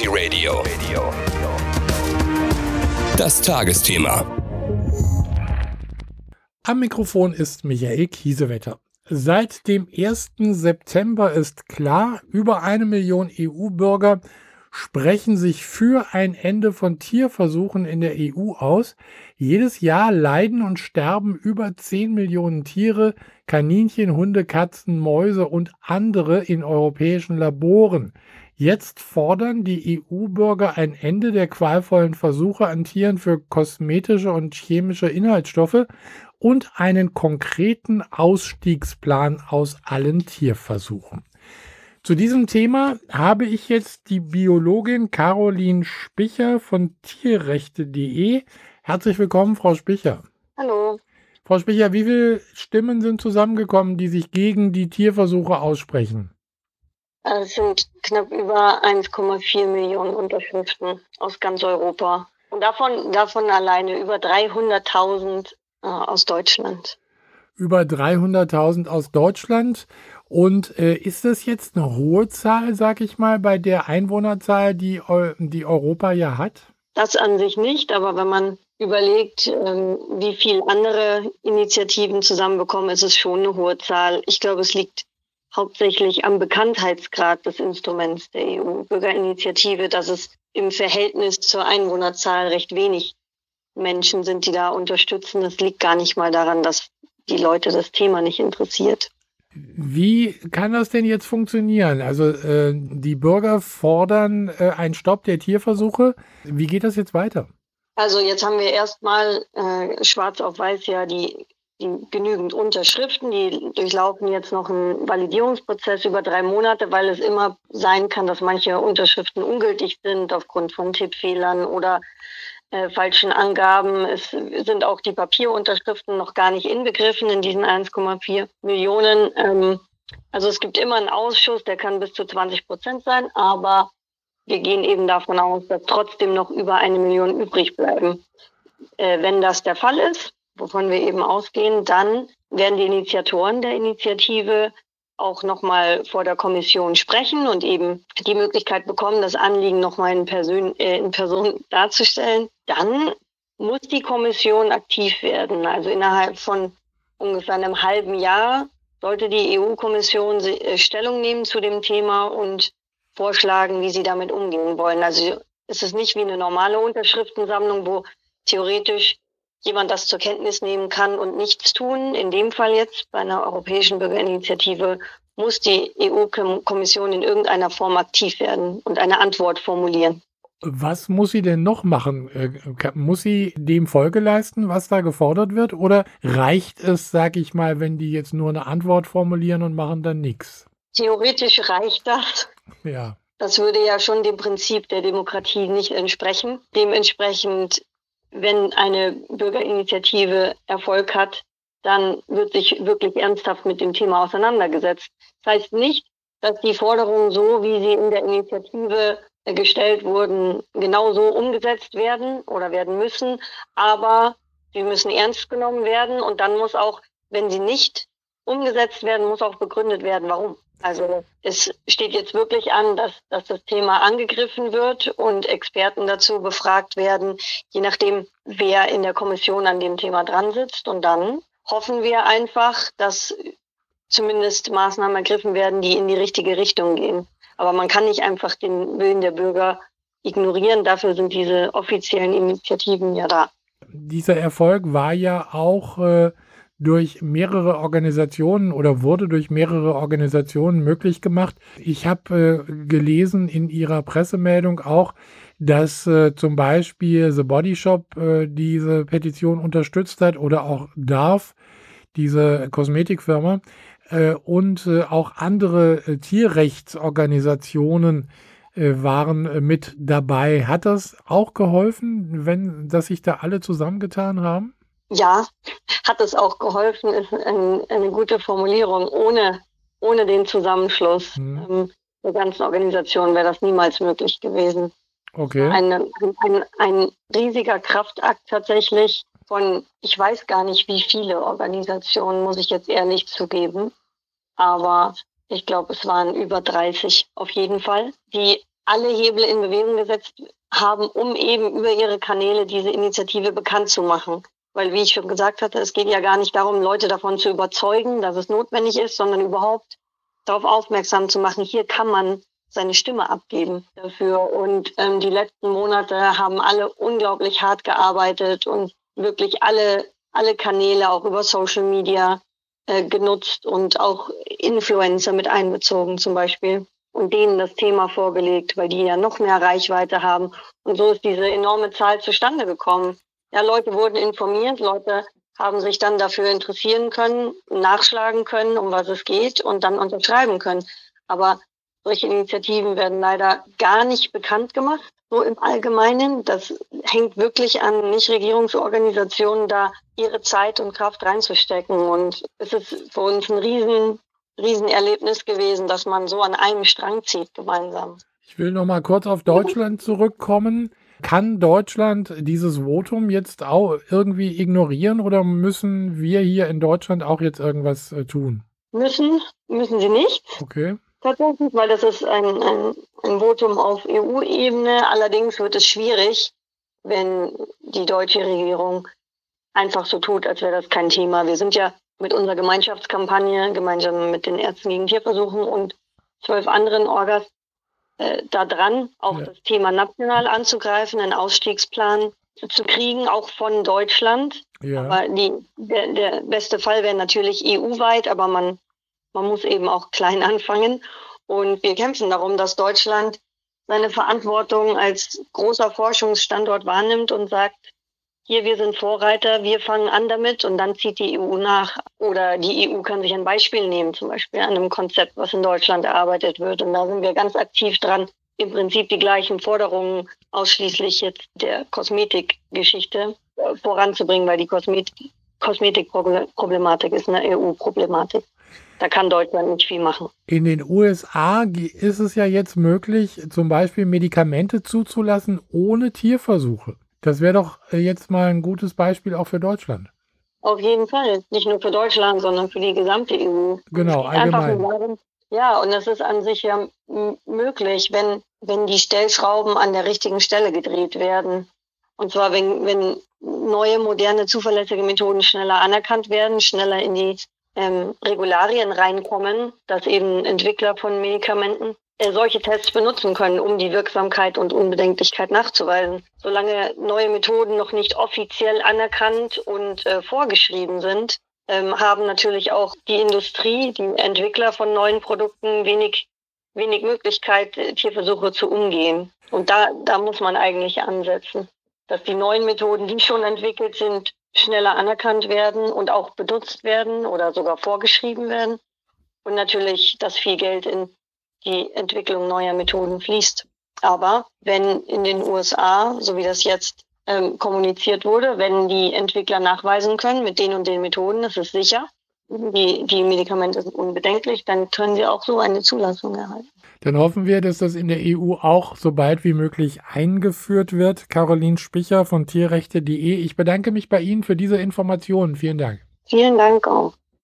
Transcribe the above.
Energy Radio. Das Tagesthema. Am Mikrofon ist Michael Kiesewetter. Seit dem 1. September ist klar, über 1 Million EU-Bürger sprechen sich für ein Ende von Tierversuchen in der EU aus. Jedes Jahr leiden und sterben über 10 Millionen Tiere, Kaninchen, Hunde, Katzen, Mäuse und andere in europäischen Laboren. Jetzt fordern die EU-Bürger ein Ende der qualvollen Versuche an Tieren für kosmetische und chemische Inhaltsstoffe und einen konkreten Ausstiegsplan aus allen Tierversuchen. Zu diesem Thema habe ich jetzt die Biologin Caroline Spicher von tierrechte.de. Herzlich willkommen, Frau Spicher. Hallo. Frau Spicher, wie viele Stimmen sind zusammengekommen, die sich gegen die Tierversuche aussprechen? Es sind knapp über 1,4 Millionen Unterschriften aus ganz Europa. Und davon alleine über 300.000 aus Deutschland. Über 300.000 aus Deutschland. Und ist das jetzt eine hohe Zahl, sag ich mal, bei der Einwohnerzahl, die Europa ja hat? Das an sich nicht, aber wenn man überlegt, wie viel andere Initiativen zusammenbekommen, ist es schon eine hohe Zahl. Ich glaube, es liegt hauptsächlich am Bekanntheitsgrad des Instruments der EU-Bürgerinitiative, dass es im Verhältnis zur Einwohnerzahl recht wenig Menschen sind, die da unterstützen. Es liegt gar nicht mal daran, dass die Leute das Thema nicht interessiert. Wie kann das denn jetzt funktionieren? Also die Bürger fordern einen Stopp der Tierversuche. Wie geht das jetzt weiter? Also jetzt haben wir erstmal schwarz auf weiß ja die genügend Unterschriften. Die durchlaufen jetzt noch einen Validierungsprozess über 3 Monate, weil es immer sein kann, dass manche Unterschriften ungültig sind aufgrund von Tippfehlern oder falschen Angaben. Es sind auch die Papierunterschriften noch gar nicht inbegriffen in diesen 1,4 Millionen. Also es gibt immer einen Ausschuss, der kann bis zu 20% sein, aber wir gehen eben davon aus, dass trotzdem noch über 1 Million übrig bleiben. Wenn das der Fall ist, wovon wir eben ausgehen, dann werden die Initiatoren der Initiative auch nochmal vor der Kommission sprechen und eben die Möglichkeit bekommen, das Anliegen nochmal in Person darzustellen. Dann muss die Kommission aktiv werden. Also innerhalb von ungefähr einem halben Jahr sollte die EU-Kommission Stellung nehmen zu dem Thema und vorschlagen, wie sie damit umgehen wollen. Also es ist nicht wie eine normale Unterschriftensammlung, wo theoretisch jemand das zur Kenntnis nehmen kann und nichts tun. In dem Fall jetzt bei einer europäischen Bürgerinitiative muss die EU-Kommission in irgendeiner Form aktiv werden und eine Antwort formulieren. Was muss sie denn noch machen? Muss sie dem Folge leisten, was da gefordert wird? Oder reicht es, sag ich mal, wenn die jetzt nur eine Antwort formulieren und machen dann nichts? Theoretisch reicht das. Ja. Das würde ja schon dem Prinzip der Demokratie nicht entsprechen. Dementsprechend, wenn eine Bürgerinitiative Erfolg hat, dann wird sich wirklich ernsthaft mit dem Thema auseinandergesetzt. Das heißt nicht, dass die Forderungen so, wie sie in der Initiative gestellt wurden, genauso umgesetzt werden oder werden müssen, aber sie müssen ernst genommen werden und dann muss auch, wenn sie nicht umgesetzt werden, muss auch begründet werden, warum. Also es steht jetzt wirklich an, dass das Thema angegriffen wird und Experten dazu befragt werden, je nachdem, wer in der Kommission an dem Thema dran sitzt. Und dann hoffen wir einfach, dass zumindest Maßnahmen ergriffen werden, die in die richtige Richtung gehen. Aber man kann nicht einfach den Willen der Bürger ignorieren. Dafür sind diese offiziellen Initiativen ja da. Dieser Erfolg war ja auch durch mehrere Organisationen oder wurde durch mehrere Organisationen möglich gemacht. Ich habe gelesen in Ihrer Pressemeldung auch, dass zum Beispiel The Body Shop diese Petition unterstützt hat oder auch Dove, diese Kosmetikfirma, und auch andere Tierrechtsorganisationen waren mit dabei. Hat das auch geholfen, dass sich da alle zusammengetan haben? Ja, hat es auch geholfen, ist eine gute Formulierung. Ohne den Zusammenschluss der ganzen Organisation wäre das niemals möglich gewesen. Okay. Ein riesiger Kraftakt tatsächlich von, ich weiß gar nicht, wie viele Organisationen, muss ich jetzt ehrlich zugeben, aber ich glaube, es waren über 30 auf jeden Fall, die alle Hebel in Bewegung gesetzt haben, um eben über ihre Kanäle diese Initiative bekannt zu machen. Weil, wie ich schon gesagt hatte, es geht ja gar nicht darum, Leute davon zu überzeugen, dass es notwendig ist, sondern überhaupt darauf aufmerksam zu machen, hier kann man seine Stimme abgeben dafür. Und die letzten Monate haben alle unglaublich hart gearbeitet und wirklich alle Kanäle auch über Social Media genutzt und auch Influencer mit einbezogen zum Beispiel und denen das Thema vorgelegt, weil die ja noch mehr Reichweite haben. Und so ist diese enorme Zahl zustande gekommen. Ja, Leute wurden informiert, Leute haben sich dann dafür interessieren können, nachschlagen können, um was es geht und dann unterschreiben können. Aber solche Initiativen werden leider gar nicht bekannt gemacht, so im Allgemeinen. Das hängt wirklich an Nichtregierungsorganisationen, da ihre Zeit und Kraft reinzustecken. Und es ist für uns ein Riesenerlebnis gewesen, dass man so an einem Strang zieht gemeinsam. Ich will noch mal kurz auf Deutschland zurückkommen. Kann Deutschland dieses Votum jetzt auch irgendwie ignorieren oder müssen wir hier in Deutschland auch jetzt irgendwas tun? Müssen sie nicht. Okay. Tatsächlich, weil das ist ein Votum auf EU-Ebene. Allerdings wird es schwierig, wenn die deutsche Regierung einfach so tut, als wäre das kein Thema. Wir sind ja mit unserer Gemeinschaftskampagne, gemeinsam mit den Ärzten gegen Tierversuchen und 12 anderen Orgas, da dran, auch das Thema national anzugreifen, einen Ausstiegsplan zu kriegen, auch von Deutschland. Ja. Aber der beste Fall wäre natürlich EU-weit, aber man muss eben auch klein anfangen. Und wir kämpfen darum, dass Deutschland seine Verantwortung als großer Forschungsstandort wahrnimmt und sagt, hier, wir sind Vorreiter, wir fangen an damit und dann zieht die EU nach. Oder die EU kann sich ein Beispiel nehmen, zum Beispiel an einem Konzept, was in Deutschland erarbeitet wird. Und da sind wir ganz aktiv dran, im Prinzip die gleichen Forderungen ausschließlich jetzt der Kosmetikgeschichte voranzubringen, weil die Kosmetikproblematik ist eine EU-Problematik. Da kann Deutschland nicht viel machen. In den USA ist es ja jetzt möglich, zum Beispiel Medikamente zuzulassen ohne Tierversuche. Das wäre doch jetzt mal ein gutes Beispiel auch für Deutschland. Auf jeden Fall. Nicht nur für Deutschland, sondern für die gesamte EU. Genau, allgemein. Ja, und das ist an sich ja möglich, wenn die Stellschrauben an der richtigen Stelle gedreht werden. Und zwar, wenn neue, moderne, zuverlässige Methoden schneller anerkannt werden, schneller in die Regularien reinkommen, dass eben Entwickler von Medikamenten solche Tests benutzen können, um die Wirksamkeit und Unbedenklichkeit nachzuweisen. Solange neue Methoden noch nicht offiziell anerkannt und vorgeschrieben sind, haben natürlich auch die Industrie, die Entwickler von neuen Produkten wenig Möglichkeit, Tierversuche zu umgehen. Und da muss man eigentlich ansetzen, dass die neuen Methoden, die schon entwickelt sind, schneller anerkannt werden und auch benutzt werden oder sogar vorgeschrieben werden. Und natürlich, dass viel Geld in die Entwicklung neuer Methoden fließt. Aber wenn in den USA, so wie das jetzt kommuniziert wurde, wenn die Entwickler nachweisen können, mit den und den Methoden, das ist sicher, die Medikamente sind unbedenklich, dann können sie auch so eine Zulassung erhalten. Dann hoffen wir, dass das in der EU auch so bald wie möglich eingeführt wird. Caroline Spicher von tierrechte.de. Ich bedanke mich bei Ihnen für diese Informationen. Vielen Dank. Vielen Dank auch.